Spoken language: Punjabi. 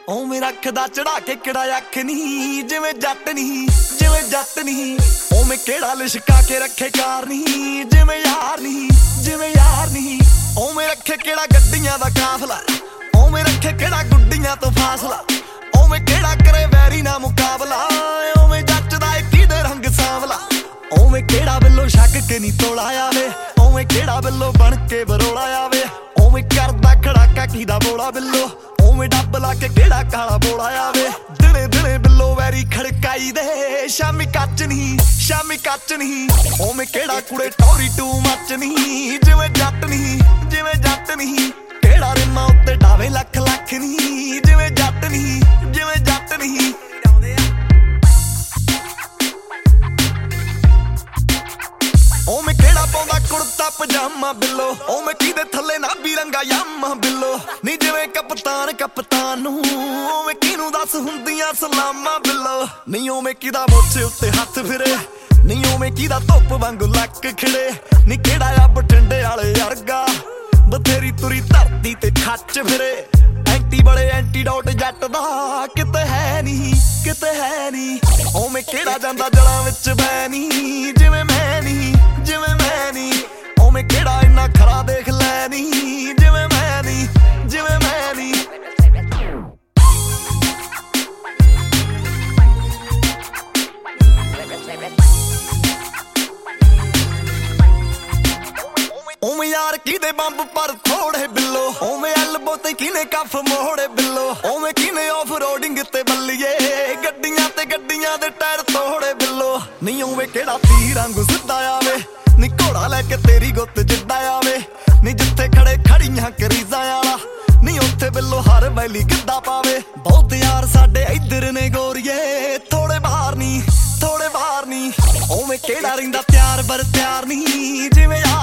ਉਵੇਂ ਰੱਖਦਾ ਚੜਾ ਕੇ ਕਿਹੜਾ ਅੱਖ ਨੀ, ਜਿਵੇਂ ਜੱਟ ਨਹੀਂ ਜਿਵੇਂ ਜੱਟ ਨਹੀਂ। ਉਵੇਂ ਕਿਹੜਾ ਲਿਸ਼ਕਾ ਕੇ ਰੱਖੇ ਕਾਰ ਨਹੀਂ, ਜਿਵੇਂ ਯਾਰ ਨਹੀਂ ਜਿਵੇਂ ਯਾਰ ਨਹੀਂ। ਉਵੇਂ ਰੱਖੇ ਕਿਹੜਾ ਗੱਡੀਆਂ ਦਾ ਕਾਫਲਾ, ਉਵੇਂ ਰੱਖੇ ਕਿਹੜਾ ਗੁੱਡੀਆਂ ਤੋਂ ਫਾਸਲਾ। ਉਵੇਂ ਕਿਹੜਾ ਕਰੇ ਵੈਰੀ ਨਾ ਮੁਕਾਬਲਾ, ਉਵੇਂ ਜੱਚਦਾ ਏਕੀ ਦੇ ਰੰਗ ਸਾਂਵਲਾ। ਉਵੇਂ ਕਿਹੜਾ ਬਿੱਲੋ ਛੱਕ ਕੇ ਨੀ ਤੋਲਾ ਆਵੇ, ਉਵੇਂ ਕਿਹੜਾ ਬਿੱਲੋ ਬਣ ਕੇ ਬਰੋਲਾ ਆਵੇ। ਉਵੇਂ ਕਰਦਾ ਖੜਾਕਾ ਕੀਦਾ ਬੋਲਾ ਬਿੱਲੋ, ਉਵੇਂ ਡੱਬ ਲਾ ਕੇ ਕਿਹੜਾ ਕਾਲਾ ਬੋਲਾ ਆਵੇ। ਦਿਨੇ ਦਿਨੇ ਬਿੱਲੋ ਵੈਰੀ ਖੜਕਾਈ ਦੇ, ਸ਼ਾਮੀ ਕੱਚ ਨਹੀਂ ਸ਼ਾਮੀ ਕੱਚ ਨਹੀਂ। ਉਵੇਂ ਕਿਹੜਾ ਕੁੜੇ ਟੌਰੀ ਟੂ ਮੱਚ ਨਹੀਂ, ਜਿਵੇਂ ਜੱਟ ਨਹੀਂ ਜਿਵੇਂ ਜੱਟ ਨਹੀਂ। ਕਿਹੜਾ ਰਿਮਾਂ ਉੱਤੇ ਡਾਵੇ ਲੱਖ ਲੱਖ ਨਹੀਂ, ਜਿਵੇਂ ਜੱਟ ਨਹੀਂ ਜਿਵੇਂ ਜੱਟ ਨਹੀਂ। ਉਵੇਂ ਕਿਹੜਾ ਪਾਉਂਦਾ ਕੁੜਤਾ ਪਜਾਮਾ ਬਿੱਲੋ, ਉਵੇਂ ਕਿਹਦੇ ਥੱਲੇ ਨਾਭੀ ਰੰਗਾ ਯਾਮਾ ਬਿੱਲੋ। ਨੀ ਜਿਵੇਂ ਕਪਤਾਨ ਕਪਤਾਨ ਨੂੰ, ਉਵੇਂ ਕਿਹਨੂੰ ਦੱਸ ਹੁੰਦੀਆਂ ਸਲਾਮਾਂ ਬਿੱਲੋ। ਨੀ ਉਵੇਂ ਕਿਹਦਾ ਮੋਛੇ ਉੱਤੇ ਹੱਥ ਫਿਰੇ, ਨੀ ਉਵੇਂ ਕਿਹਦਾ ਧੁੱਪ ਵਾਂਗੂ ਲੱਕ ਖਿੜੇ। ਨੀ ਕਿਹੜਾ ਆ ਬਠਿੰਡੇ ਵਾਲੇ ਵਰਗਾ, ਬਥੇਰੀ ਤੁਰੀ ਧਰਤੀ ਤੇ ਖੱਚ ਫਿਰੇ। ਐਂਟੀ ਬੜੇ ਐਂਟੀਡੋਟ ਜੱਟ ਦਾ ਕਿਤੇ ਹੈ ਨਹੀਂ ਕਿਤੇ ਹੈ ਨਹੀਂ। ਉਵੇਂ ਕਿਹੜਾ ਜਾਂਦਾ ਜੜਾਂ ਵਿੱਚ ਬੈ ਨੀ, ਜਿਵੇਂ ਮੈਂ ਨਹੀਂ ਜਿਵੇਂ ਮੈਂ ਨਹੀਂ। ਉਵੇਂ ਕਿਹੜਾ ਇੰਨਾ ਖਰਾ ਦੇਖ ਲੈ ਨੀ, ਜਿਵੇਂ ਮੈਂ ਨਹੀਂ ਜਿਵੇਂ ਮੈਂ ਨਹੀਂ। ਉਵੇਂ ਯਾਰ ਕਿਹਦੇ ਬੰਬ ਪਰ ਥੋੜੇ ਬਿੱਲੋ, ਉਵੇਂ ਐਲਬੋ ਤੇ ਕਿਨੇ ਕੱਫ ਮੋੜੇ ਬਿੱਲੋ। ਉਵੇਂ ਕਿਨੇ ਆਫ ਰੋਡਿੰਗ ਤੇ ਬੱਲੀਏ, ਗੱਡੀਆਂ ਤੇ ਗੱਡੀਆਂ ਦੇ ਟਾਇਰ ਤੋੜੇ ਬਿੱਲੋ। ਨਹੀਂ ਉਵੇਂ ਕਿਹੜਾ ਤੀਰ ਵਾਂਗੂ ਸਿੱਧਾ ਆਵੇ, ਨੀ ਘੋੜਾ ਲੈ ਕੇ ਤੇਰੀ ਗੁੱਤ ਜਿੱਡਾ ਆਵੇ। ਨੀ ਜਿੱਥੇ ਖੜੇ ਖੜੀਆਂ ਕਰੀਜ਼ਾਂ ਵਾਲਾ, ਨੀ ਉੱਥੇ ਬਿੱਲੋ ਹਰ ਵੈਲੀ ਗਿੱਧਾ ਪਾਵੇ। ਬਹੁਤ ਯਾਰ ਸਾਡੇ ਇੱਧਰ ਨੇ ਗੋਰੀਏ, ਥੋੜੇ ਬਾਹਰ ਨੀ ਥੋੜੇ ਬਾਹਰ ਨੀ। ਉਵੇਂ ਕਿਹੜਾ ਰਹਿੰਦਾ ਤਿਆਰ ਬਰ ਤਿਆਰ ਨਹੀਂ, ਜਿਵੇਂ